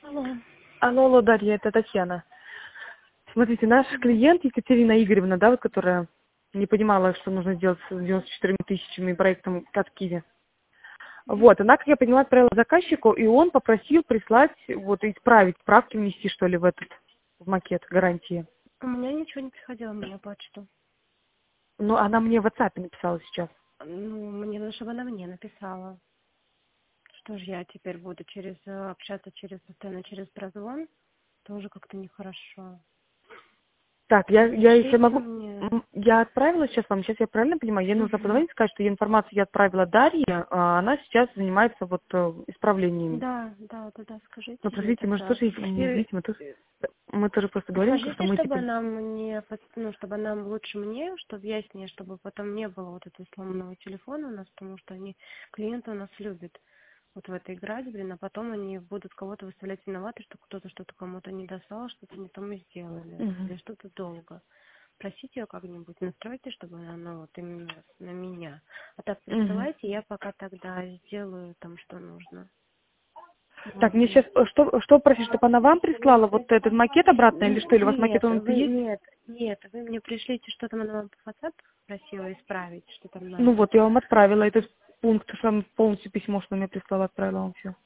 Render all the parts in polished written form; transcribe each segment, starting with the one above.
Алло. Алло, Дарья, это Татьяна. Смотрите, наш клиент Екатерина Игоревна, да, вот, которая не понимала, что нужно сделать с 94 тысячами проектом от Киви. Вот, она, как я поняла, отправила заказчику, и он попросил прислать, вот, исправить, правки внести, что ли, в макет гарантии. У меня ничего не приходило мне на почту. Но она мне в WhatsApp написала сейчас. Ну, мне надо, чтобы она мне написала. Что ж я теперь буду общаться постоянно через прозвон? Тоже как-то нехорошо. Так, я если Пришлите могу, мне. я отправила сейчас вам, сейчас я правильно понимаю, ей нужно Угу. позвонить, сказать, что ее информацию я отправила Дарье, а она сейчас занимается вот исправлениями. Да, скажите Ну, ей простите, мы же тогда. тоже не И, видим, мы тоже просто говорим, что скажите, мы чтобы теперь... она мне, чтобы она лучше мне, чтобы яснее, чтобы потом не было вот этого сломанного телефона у нас, потому что клиенты у нас любят вот в это играть, а потом они будут кого-то выставлять виноваты, что кто-то что-то кому-то не дослал, что-то не то мы сделали, Мгм. или что-то долго. Просите ее как-нибудь, настройте, чтобы она, вот именно на меня. А так Мгм. присылайте, я пока тогда сделаю там, что нужно. Так, Вот. мне сейчас, что просить, чтобы она вам прислала вот этот макет обратно или что, или у вас макет он есть? Нет, вы мне пришлите, что там она вам по WhatsApp просила исправить, что там Ну надо. вот, я вам отправила этот пункт, сам полностью письмо, что мне прислала, отправила вам все.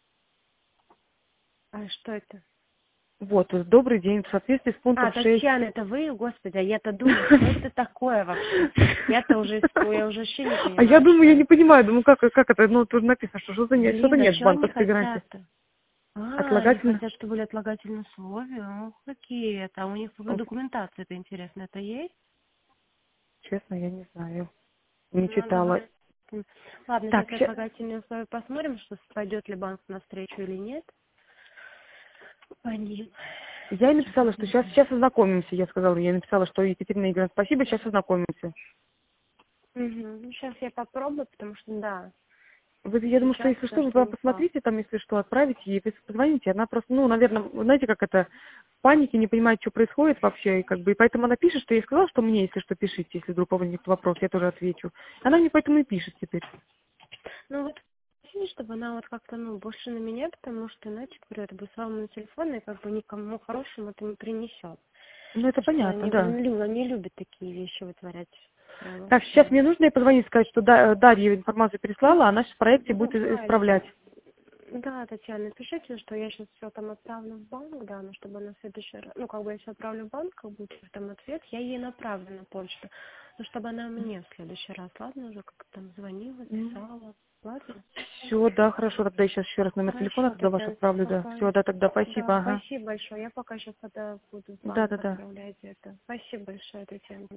А что это? Вот, добрый день, в соответствии с пунктом 6. Татьяна, это вы, господи, а я-то думаю, что это такое вообще? Я уже вообще не А я понимаю, думаю, что я не это. понимаю, думаю, как это, ну, тут написано, что-то нет, что-то Блин, а нет что они банковской гарантии. хотят-то? Они Отлагательно? хотят, чтобы были отлагательные условия. Ох, какие это. А у них в Вот, документации это интересно, это есть? честно, я не знаю, не Ну, читала. отлагательные. Ладно, Так, сейчас отлагательные условия посмотрим, что пойдет ли банк навстречу или нет. По ним. я ей Сейчас написала, что посмотрим. сейчас ознакомимся, я сказала, я ей написала, что Екатерина Игоревна, спасибо, сейчас ознакомимся. Угу. Сейчас я попробую, потому что да, Вы, я думаю, что сейчас если то, что, что вы не факт. посмотрите, там, если что, отправите ей, вы позвоните, она просто, ну, наверное, вы знаете, как это, в панике, не понимает, что происходит вообще, и как бы, и поэтому она пишет, что я ей сказала, что мне, если что, пишите, если вдруг возникнет вопрос, я тоже отвечу. Она мне поэтому и пишет теперь. Ну вот, чтобы она вот как-то, больше на меня, потому что, иначе, говорю, это будет сломанный телефон, и как бы никому хорошему это не принесет. Ну, это Потому что понятно, да. не любят такие вещи вытворять. Прям Так, сейчас вообще. мне нужно ей позвонить, сказать, что Дарья информацию переслала, а она сейчас в проекте будет исправлять. Да, Татьяна, пишите, что я сейчас все там отправлю в банк, да, но чтобы она в следующий раз, как бы я все отправлю в банк, как будет там ответ, я ей направлю на почту, но чтобы она мне в следующий раз, ладно, уже как там звонила, писала, ладно? Все, да, хорошо, тогда я сейчас еще раз номер телефона Хорошо, тогда ваш Татьяна, отправлю, да. ага. Все, да, тогда Да, спасибо, ага. спасибо большое. Я пока сейчас тогда буду в Да, банк да, да. отправлять это. Спасибо большое, Татьяна.